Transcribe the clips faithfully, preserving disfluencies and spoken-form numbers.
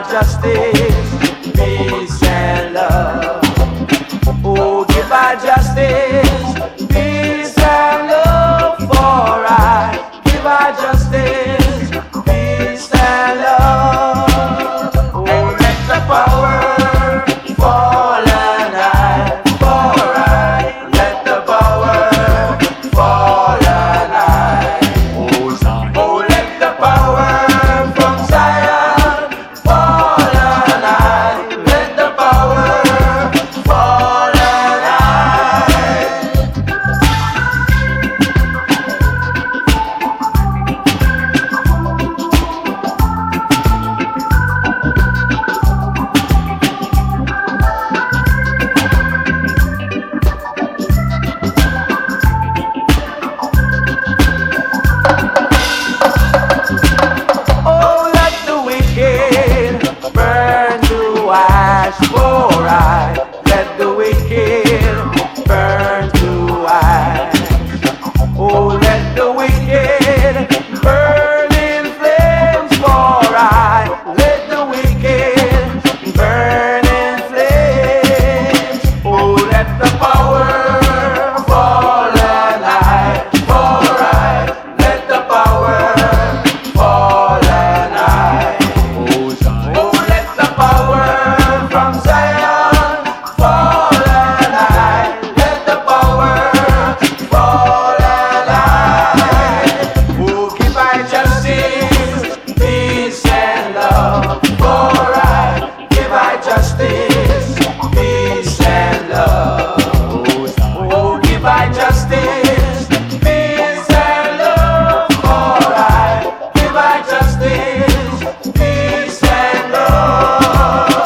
justice, peace and love. Oh, give I justice, peace and love for I. Give I justice, peace and love. Oh, let the power fall and I, for I. Let the power fall and I. Oh, let the power from Zion fall and I. Let the power fall and I. Oh, let the wicked burn to ash for I. Let the wicked burn to ash. Oh, let the wicked burn in flames for I. Let the wicked burn in flames. Oh, let the power fall and I, for I. Let the power fall and I. Oh, let the power from Zion fall and I. Let the power fall and I. Oh, give I justice, peace and love for I. Give I justice, peace and love. Oh, give I justice, peace and love for I. Give I justice, peace and love.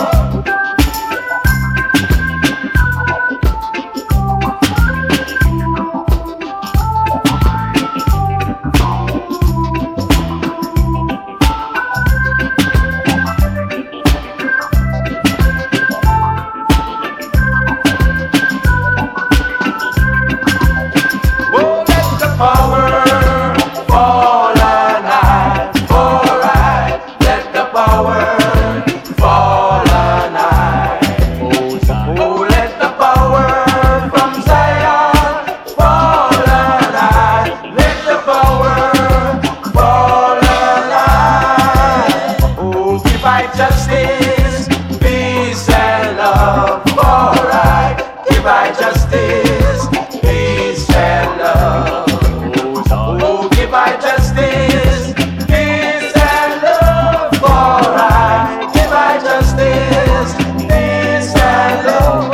Oh, let the power fall and I, for I. Let the power fall and I. Oh, let the power from Zion fall and I. Let the power fall and I. Oh, give I justice, peace and love for I. Give I justice, peace and love. Oh, give I justice, peace and love for I. Give I justice, peace and love.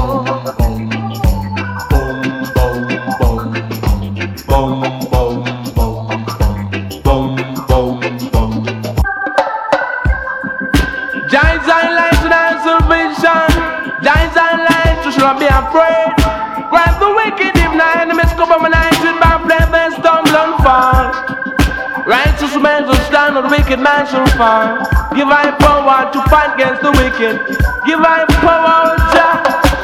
Giants and lights and our salvation. Giants and lights, you should not be afraid. Grab the wicked if not enemies come from a night with my flame, they stumble and fall. Righteous men shall stand, and the wicked man shall fall. Give I power to fight against the wicked. Give I power, Jah.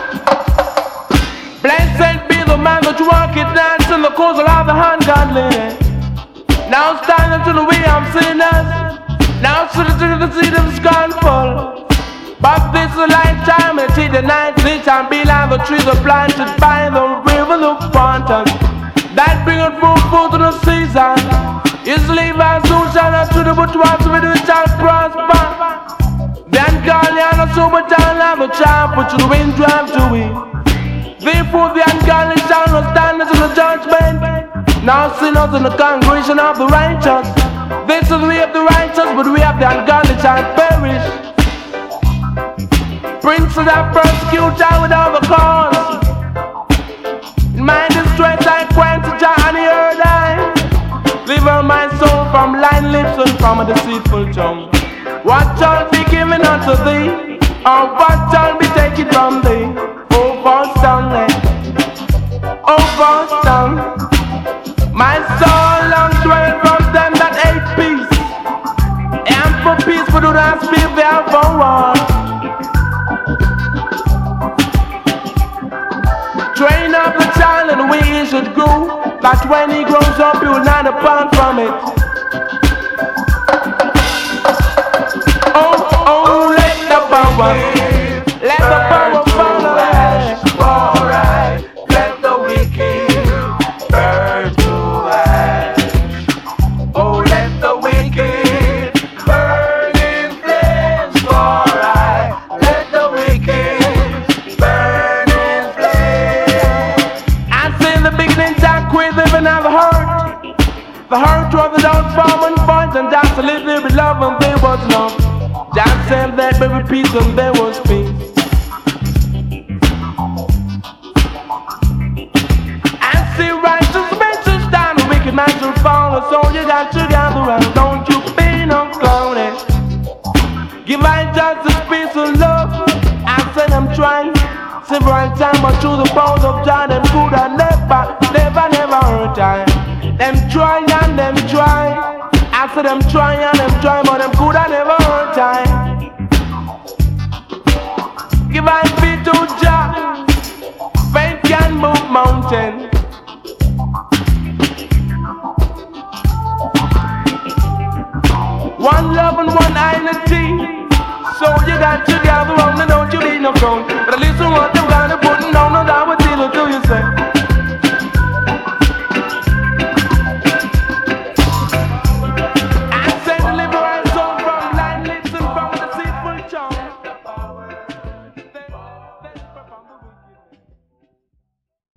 Blessed be the man that you walk it dance in the course of the ungodly. Now stand unto the way of sinners. Now sit to the seat of scornful. But this is a lifetime, and see the night, this time be like the trees are planted by the river of fountain. That bringeth forth food to the season. His leaves soon shall not to the but once with it shall prosper. Then ungodly and the sober shall have a child, put to the wind drive to it. Therefore the ungodly shall not stand unto the judgment. Now sinners in the congregation of the righteous. This is the way of the righteous, but we have the ungodly shall perish. Princes that persecute Jah without the cause. In my distress I quench Jah and he heard I. Deliver my soul from lying lips and from a deceitful tongue. What shall be given unto thee, or what shall be taken from thee? Oh, for son, oh, for son. My soul longs dwell from them that hate peace, and for peace we do not speak there for war. Train up the child in the way he should go, that when he grows up he will not depart from it. Oh, oh, one. Let the power fall away. Alright, let the wicked burn to ash. Oh, let the wicked burn in flames. Alright, let the wicked burn in flames. I say in the beginning, Jack quit living out the hurt. The hurt was the dogs forming points, and Jack to live there with love, and there was love. Jack said that baby peace, and there was peace. Man should fall, so you got to gather round. Don't you be no clowning. Give my justice, peace and love. I said I'm trying several times, but through the powers of God, them could have never, never, never hurt time. Them try and them try. I said them try and them try, but them could have never hurt time. Give my feet to Jah. Faith can move mountains. One love and one identity. So you got to gather round and don't you be no clone.